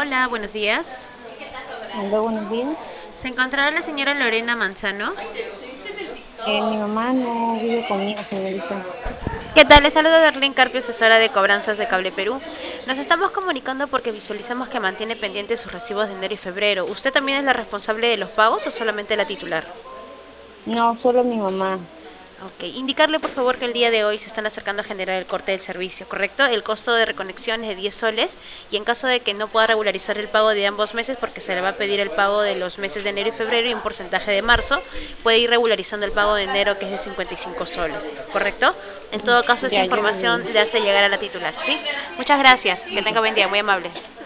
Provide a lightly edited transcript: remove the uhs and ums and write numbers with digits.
Hola, buenos días. Hola, buenos días. ¿Se encontrará la señora Lorena Manzano? Mi mamá no vive conmigo, señorita. ¿Qué tal? Les saluda Darlene Carpio, asesora de cobranzas de Cable Perú. Nos estamos comunicando porque visualizamos que mantiene pendientes sus recibos de enero y febrero. ¿Usted también es la responsable de los pagos o solamente la titular? No, solo mi mamá. Ok, indicarle por favor que el día de hoy se están acercando a generar el corte del servicio, ¿correcto? El costo de reconexión es de 10 soles y en caso de que no pueda regularizar el pago de ambos meses porque se le va a pedir el pago de los meses de enero y febrero y un porcentaje de marzo, puede ir regularizando el pago de enero que es de 55 soles, ¿correcto? En todo caso esta Ya, yo le información digo. le hace llegar a la titular, ¿sí? Muchas gracias, que tenga buen día, muy amable.